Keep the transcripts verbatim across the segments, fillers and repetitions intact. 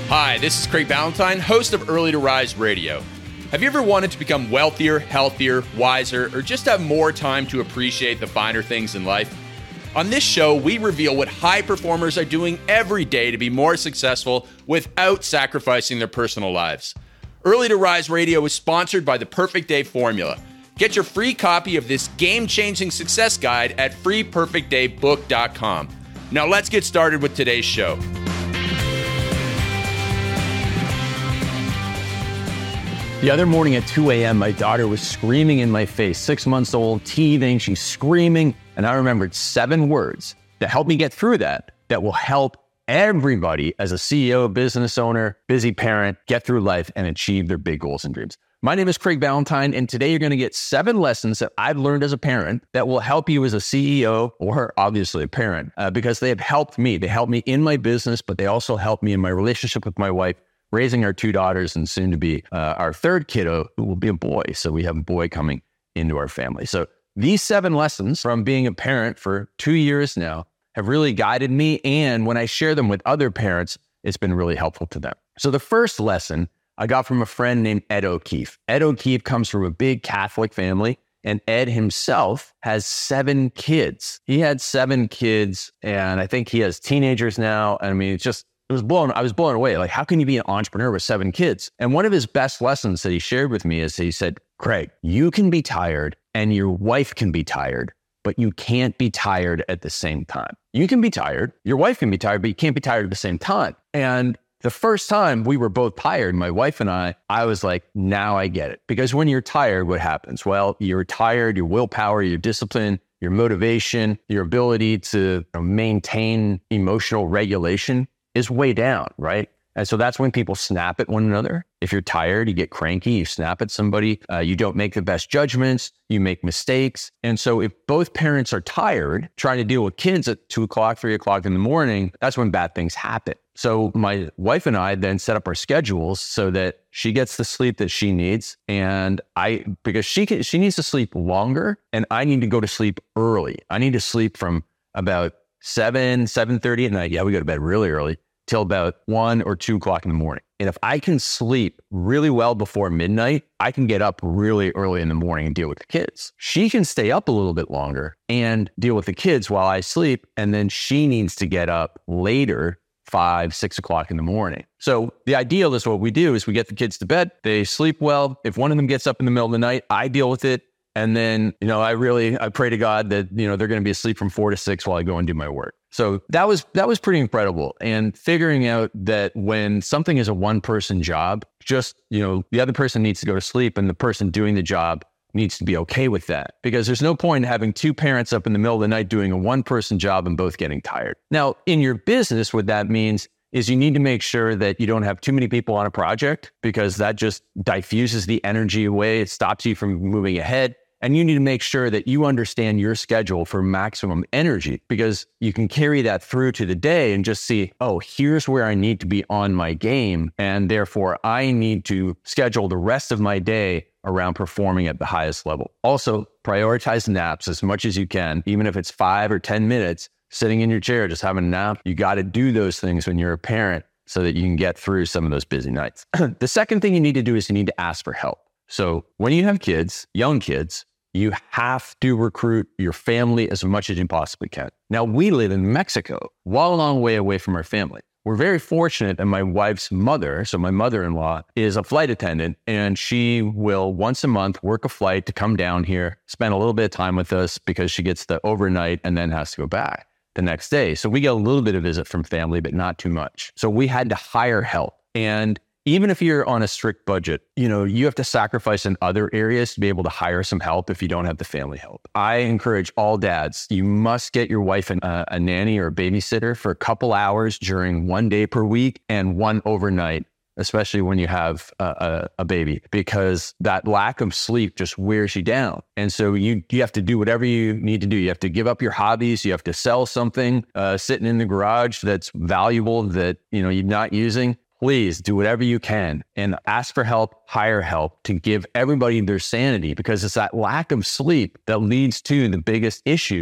Hi, this is Craig Ballantyne, host of Early to Rise Radio. Have you ever wanted to become wealthier, healthier, wiser, or just have more time to appreciate the finer things in life? On this show, we reveal what high performers are doing every day to be more successful without sacrificing their personal lives. Early to Rise Radio is sponsored by the Perfect Day Formula. Get your free copy of this game-changing success guide at free perfect day book dot com. Now let's get started with today's show. The other morning at two a.m., my daughter was screaming in my face, six months old, teething, she's screaming. And I remembered seven words that helped me get through that, that will help everybody as a C E O, business owner, busy parent, get through life and achieve their big goals and dreams. My name is Craig Ballantyne, and today you're going to get seven lessons that I've learned as a parent that will help you as a C E O or obviously a parent, uh, because they have helped me. They helped me in my business, but they also helped me in my relationship with my wife, raising our two daughters and soon to be uh, our third kiddo, who will be a boy. So we have a boy coming into our family. So these seven lessons from being a parent for two years now have really guided me. And when I share them with other parents, it's been really helpful to them. So the first lesson I got from a friend named Ed O'Keefe. Ed O'Keefe comes from a big Catholic family, and Ed himself has seven kids. He had seven kids, and I think he has teenagers now. I mean, it's just, It was blown. I was blown away. Like, how can you be an entrepreneur with seven kids? And one of his best lessons that he shared with me is he said, Craig, you can be tired and your wife can be tired, but you can't be tired at the same time. You can be tired. Your wife can be tired, but you can't be tired at the same time. And the first time we were both tired, my wife and I, I was like, now I get it. Because when you're tired, what happens? Well, you're tired, your willpower, your discipline, your motivation, your ability to you know, maintain emotional regulation is way down, right? And so that's when people snap at one another. If you're tired, you get cranky, you snap at somebody, uh, you don't make the best judgments, you make mistakes. And so if both parents are tired, trying to deal with kids at two o'clock, three o'clock in the morning, that's when bad things happen. So my wife and I then set up our schedules so that she gets the sleep that she needs. And I, because she can, she needs to sleep longer and I need to go to sleep early. I need to sleep from about seven, seven thirty at night. Yeah, we go to bed really early till about one or two o'clock in the morning. And if I can sleep really well before midnight, I can get up really early in the morning and deal with the kids. She can stay up a little bit longer and deal with the kids while I sleep. And then she needs to get up later, five, six o'clock in the morning. So the ideal is what we do is we get the kids to bed. They sleep well. If one of them gets up in the middle of the night, I deal with it. And then, you know, I really, I pray to God that, you know, they're going to be asleep from four to six while I go and do my work. So that was, that was pretty incredible. And figuring out that when something is a one person job, just, you know, the other person needs to go to sleep and the person doing the job needs to be okay with that, because there's no point in having two parents up in the middle of the night doing a one person job and both getting tired. Now, in your business, what that means is you need to make sure that you don't have too many people on a project, because that just diffuses the energy away. It stops you from moving ahead. And you need to make sure that you understand your schedule for maximum energy, because you can carry that through to the day and just see, oh, here's where I need to be on my game. And therefore, I need to schedule the rest of my day around performing at the highest level. Also, prioritize naps as much as you can, even if it's five or ten minutes, sitting in your chair, just having a nap. You got to do those things when you're a parent so that you can get through some of those busy nights. The second thing you need to do is you need to ask for help. So when you have kids, young kids, you have to recruit your family as much as you possibly can. Now, we live in Mexico, well, a long way away from our family. We're very fortunate that my wife's mother, so my mother-in-law, is a flight attendant, and she will once a month work a flight to come down here, spend a little bit of time with us because she gets the overnight and then has to go back the next day. So we get a little bit of visit from family, but not too much. So we had to hire help. And even if you're on a strict budget, you know, you have to sacrifice in other areas to be able to hire some help if you don't have the family help. I encourage all dads, you must get your wife an, uh, a nanny or a babysitter for a couple hours during one day per week and one overnight, especially when you have a, a, a baby, because that lack of sleep just wears you down. And so you you have to do whatever you need to do. You have to give up your hobbies. You have to sell something uh, sitting in the garage that's valuable that, you know, you're not using. Please do whatever you can and ask for help, hire help to give everybody their sanity, because it's that lack of sleep that leads to the biggest issues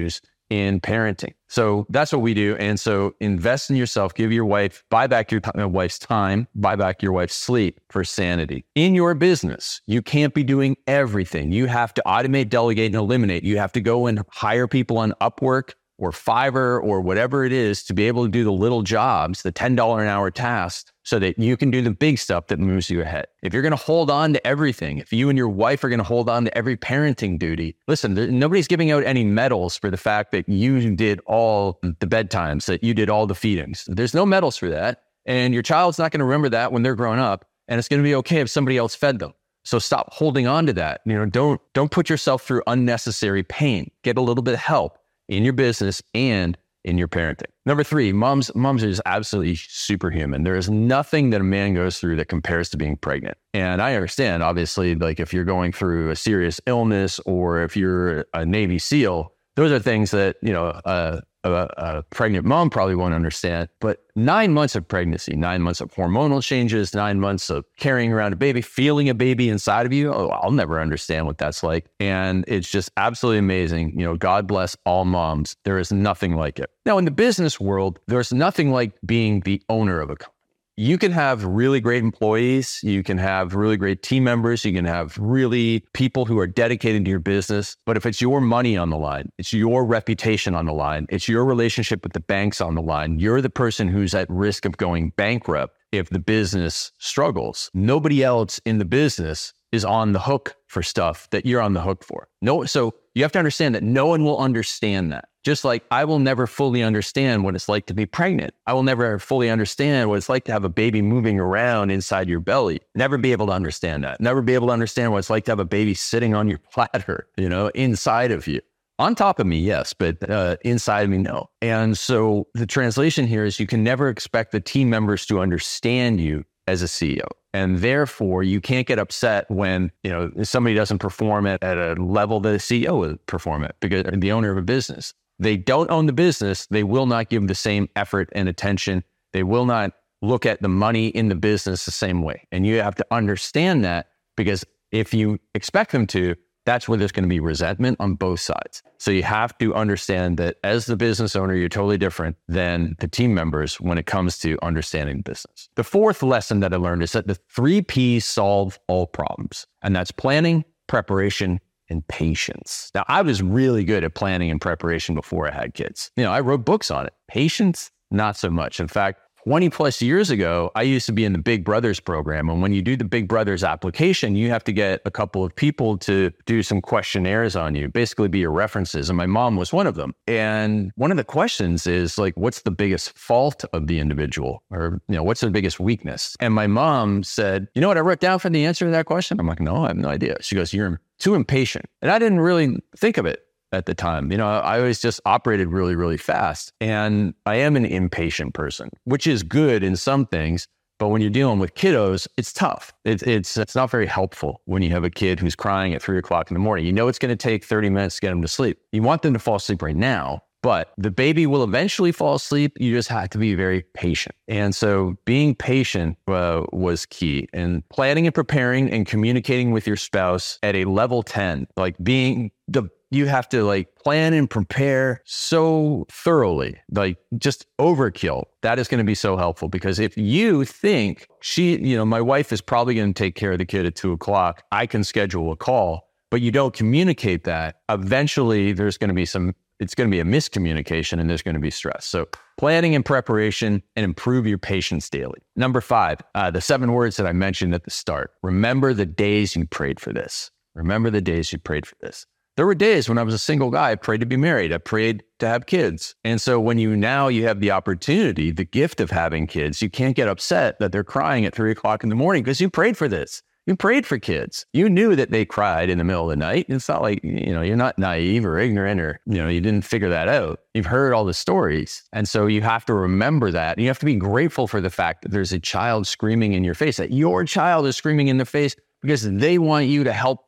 in parenting. So that's what we do. And so invest in yourself, give your wife, buy back your uh, wife's time, buy back your wife's sleep for sanity. In your business, you can't be doing everything. You have to automate, delegate, and eliminate. You have to go and hire people on Upwork or Fiverr or whatever it is to be able to do the little jobs, the ten dollars an hour tasks, so that you can do the big stuff that moves you ahead. If you're going to hold on to everything, if you and your wife are going to hold on to every parenting duty, listen, there, nobody's giving out any medals for the fact that you did all the bedtimes, that you did all the feedings. There's no medals for that. And your child's not going to remember that when they're grown up. And it's going to be okay if somebody else fed them. So stop holding on to that. You know, don't, don't put yourself through unnecessary pain. Get a little bit of help in your business and in your parenting. Number three, moms, moms are just absolutely superhuman. There is nothing that a man goes through that compares to being pregnant. And I understand, obviously, like if you're going through a serious illness or if you're a Navy SEAL, those are things that, you know, uh, a, a pregnant mom probably won't understand. But nine months of pregnancy, nine months of hormonal changes, nine months of carrying around a baby, feeling a baby inside of you, oh, I'll never understand what that's like. And it's just absolutely amazing. You know, God bless all moms. There is nothing like it. Now, in the business world, there's nothing like being the owner of a company. You can have really great employees. You can have really great team members. You can have really people who are dedicated to your business. But if it's your money on the line, it's your reputation on the line, it's your relationship with the banks on the line, you're the person who's at risk of going bankrupt if the business struggles. Nobody else in the business is on the hook for stuff that you're on the hook for. No, so you have to understand that no one will understand that. Just like I will never fully understand what it's like to be pregnant. I will never fully understand what it's like to have a baby moving around inside your belly. Never be able to understand that. Never be able to understand what it's like to have a baby sitting on your platter, you know, inside of you. On top of me, yes, but uh, inside of me, no. And so the translation here is you can never expect the team members to understand you as a C E O. And therefore, you can't get upset when, you know, somebody doesn't perform at, at a level that a C E O would perform at, because the owner of a business. They don't own the business. They will not give the same effort and attention. They will not look at the money in the business the same way. And you have to understand that, because if you expect them to, that's where there's going to be resentment on both sides. So you have to understand that as the business owner, you're totally different than the team members when it comes to understanding business. The fourth lesson that I learned is that the three P's solve all problems. And that's planning, preparation, and patience. Now, I was really good at planning and preparation before I had kids. You know, I wrote books on it. Patience, not so much. In fact, twenty plus years ago, I used to be in the Big Brothers program. And when you do the Big Brothers application, you have to get a couple of people to do some questionnaires on you, basically be your references. And my mom was one of them. And one of the questions is like, what's the biggest fault of the individual? Or, you know, what's the biggest weakness? And my mom said, you know what I wrote down for the answer to that question? I'm like, no, I have no idea. She goes, you're too impatient. And I didn't really think of it at the time. You know, I always just operated really, really fast. And I am an impatient person, which is good in some things. But when you're dealing with kiddos, it's tough. It, it's it's not very helpful when you have a kid who's crying at three o'clock in the morning. You know it's going to take thirty minutes to get them to sleep. You want them to fall asleep right now, but the baby will eventually fall asleep. You just have to be very patient. And so being patient uh, was key. And planning and preparing and communicating with your spouse at a level ten, like being the you have to like plan and prepare so thoroughly, like just overkill. That is going to be so helpful, because if you think she, you know, my wife is probably going to take care of the kid at two o'clock, I can schedule a call, but you don't communicate that, eventually there's going to be some, it's going to be a miscommunication and there's going to be stress. So planning and preparation, and improve your patience daily. Number five, uh, the seven words that I mentioned at the start. Remember the days you prayed for this. Remember the days you prayed for this. There were days when I was a single guy, I prayed to be married. I prayed to have kids. And so when you now you have the opportunity, the gift of having kids, you can't get upset that they're crying at three o'clock in the morning, because you prayed for this. You prayed for kids. You knew that they cried in the middle of the night. It's not like, you know, you're not naive or ignorant, or, you know, you didn't figure that out. You've heard all the stories. And so you have to remember that. You have to be grateful for the fact that there's a child screaming in your face, that your child is screaming in the face because they want you to help them.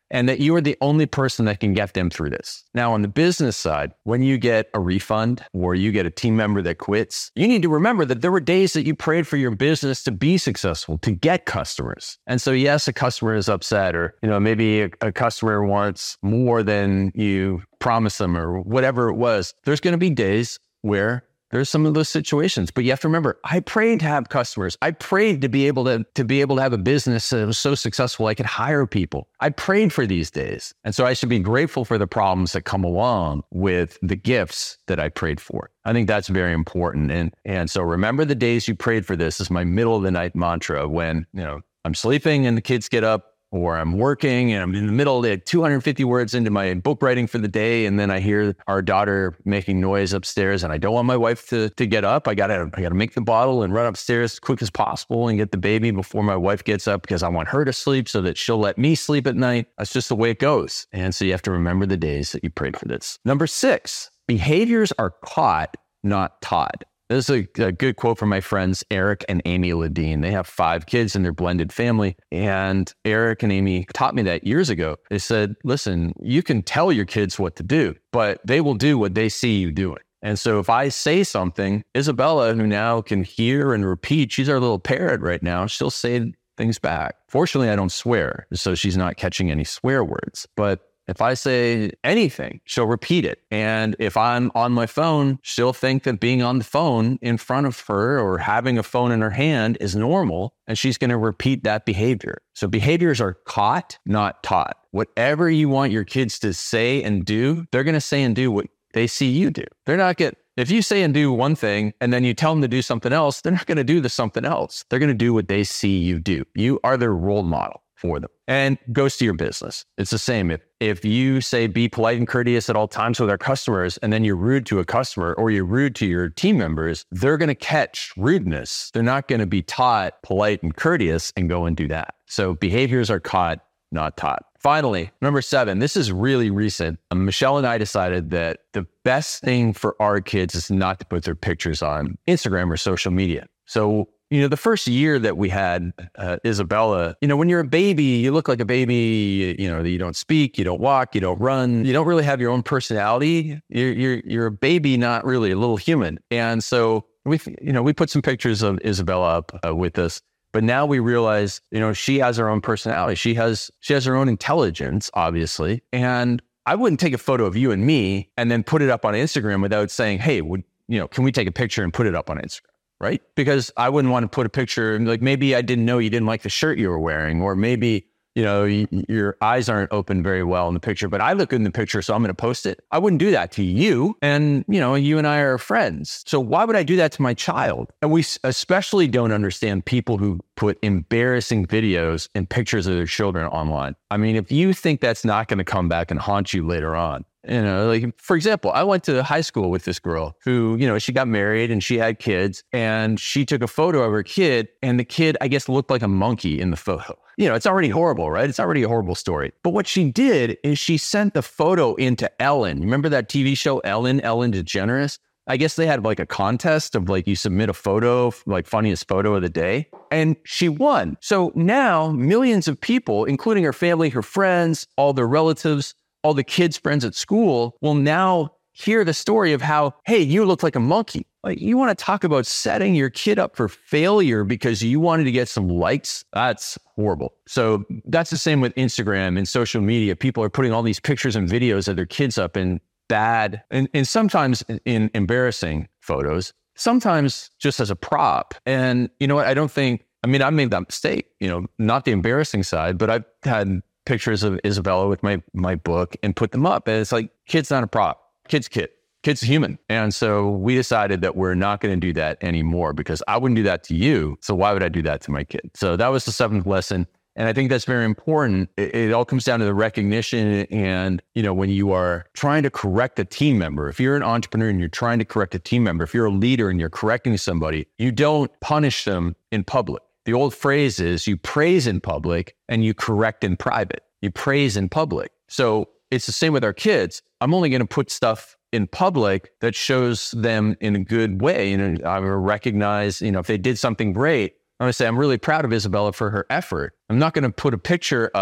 and that you are the only person that can get them through this. Now, on the business side, when you get a refund or you get a team member that quits, you need to remember that there were days that you prayed for your business to be successful, to get customers. And so, yes, a customer is upset, or, you know, maybe a, a customer wants more than you promised them or whatever it was. There's going to be days where there's some of those situations, but you have to remember, I prayed to have customers. I prayed to be able to, to be able to have a business that was so successful I could hire people. I prayed for these days. And so I should be grateful for the problems that come along with the gifts that I prayed for. I think that's very important. And, and so remember the days you prayed for this is my middle of the night mantra when, you know, I'm sleeping and the kids get up, or I'm working and I'm in the middle of two hundred fifty words into my book writing for the day. And then I hear our daughter making noise upstairs and I don't want my wife to, to get up. I gotta, I gotta make the bottle and run upstairs as quick as possible and get the baby before my wife gets up because I want her to sleep so that she'll let me sleep at night. That's just the way it goes. And so you have to remember the days that you prayed for this. Number six, behaviors are caught, not taught. This is a, a good quote from my friends, Eric and Amy Ledeen. They have five kids in their blended family. And Eric and Amy taught me that years ago. They said, listen, you can tell your kids what to do, but they will do what they see you doing. And so if I say something, Isabella, who now can hear and repeat, she's our little parrot right now, she'll say things back. Fortunately, I don't swear, so she's not catching any swear words. But if I say anything, she'll repeat it. And if I'm on my phone, she'll think that being on the phone in front of her or having a phone in her hand is normal, and she's going to repeat that behavior. So behaviors are caught, not taught. Whatever you want your kids to say and do, they're going to say and do what they see you do. They're not going to, if you say and do one thing and then you tell them to do something else, they're not going to do the something else. They're going to do what they see you do. You are their role model for them. And goes to your business. It's the same. If if you say be polite and courteous at all times with our customers, and then you're rude to a customer or you're rude to your team members, they're going to catch rudeness. They're not going to be taught polite and courteous and go and do that. So behaviors are caught, not taught. Finally, number seven, this is really recent. Um, Michelle and I decided that the best thing for our kids is not to put their pictures on Instagram or social media. So you know, the first year that we had uh, Isabella, you know, when you're a baby, you look like a baby, you know, you don't speak, you don't walk, you don't run, you don't really have your own personality. You're, you're, you're a baby, not really a little human. And so we, you know, we put some pictures of Isabella up uh, with us, but now we realize, you know, she has her own personality. She has, she has her own intelligence, obviously. And I wouldn't take a photo of you and me and then put it up on Instagram without saying, hey, would, you know, can we take a picture and put it up on Instagram? Right? Because I wouldn't want to put a picture, like maybe I didn't know you didn't like the shirt you were wearing, or maybe, you know, you, your eyes aren't open very well in the picture, but I look good in the picture, so I'm going to post it. I wouldn't do that to you. And, you know, you and I are friends. So why would I do that to my child? And we especially don't understand people who put embarrassing videos and pictures of their children online. I mean, if you think that's not going to come back and haunt you later on, you know, like, for example, I went to high school with this girl who, you know, she got married and she had kids, and she took a photo of her kid, and the kid, I guess, looked like a monkey in the photo. You know, it's already horrible, right? It's already a horrible story. But what she did is she sent the photo into Ellen. Remember that T V show, Ellen, Ellen DeGeneres? I guess they had like a contest of like, you submit a photo, like funniest photo of the day, and she won. So now millions of people, including her family, her friends, all their relatives, all the kids' friends at school, will now hear the story of how, hey, you look like a monkey. Like, you want to talk about setting your kid up for failure because you wanted to get some likes? That's horrible. So that's the same with Instagram and social media. People are putting all these pictures and videos of their kids up in bad and, and sometimes in embarrassing photos, sometimes just as a prop. And you know what? I don't think, I mean, I made that mistake, you know, not the embarrassing side, but I've had pictures of Isabella with my my book and put them up. And it's like, kid's not a prop. Kid's kid. Kid's human. And so we decided that we're not going to do that anymore, because I wouldn't do that to you. So why would I do that to my kid? So that was the seventh lesson. And I think that's very important. It, it all comes down to the recognition. And, you know, when you are trying to correct a team member, if you're an entrepreneur and you're trying to correct a team member, if you're a leader and you're correcting somebody, you don't punish them in public. The old phrase is you praise in public and you correct in private. You praise in public. So it's the same with our kids. I'm only going to put stuff in public that shows them in a good way. And I will recognize, you know, if they did something great, I'm going to say, I'm really proud of Isabella for her effort. I'm not going to put a picture up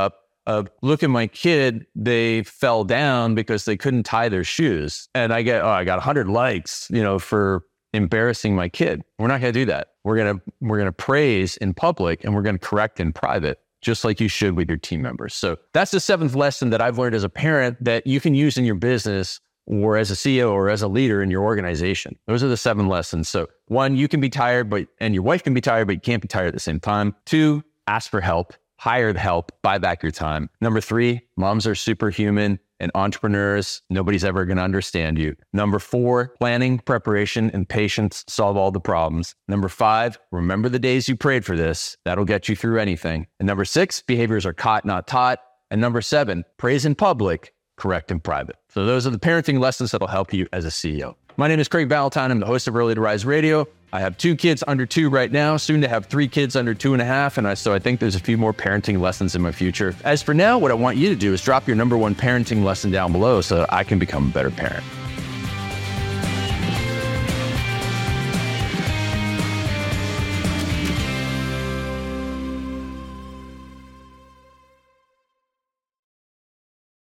of, look at my kid, they fell down because they couldn't tie their shoes. And I get, oh, I got one hundred likes, you know, for embarrassing my kid. We're not going to do that. We're going to, we're going to praise in public and we're going to correct in private, just like you should with your team members. So that's the seventh lesson that I've learned as a parent that you can use in your business or as a C E O or as a leader in your organization. Those are the seven lessons. So one, you can be tired, but and your wife can be tired, but you can't be tired at the same time. Two, ask for help, hire the help, buy back your time. Number three, moms are superhuman and entrepreneurs, nobody's ever going to understand you. Number four, planning, preparation, and patience solve all the problems. Number five, remember the days you prayed for this. That'll get you through anything. And number six, behaviors are caught, not taught. And number seven, praise in public, correct in private. So those are the parenting lessons that'll help you as a C E O. My name is Craig Ballantyne. I'm the host of Early to Rise Radio. I have two kids under two right now, soon to have three kids under two and a half. And I, so I think there's a few more parenting lessons in my future. As for now, what I want you to do is drop your number one parenting lesson down below so that I can become a better parent.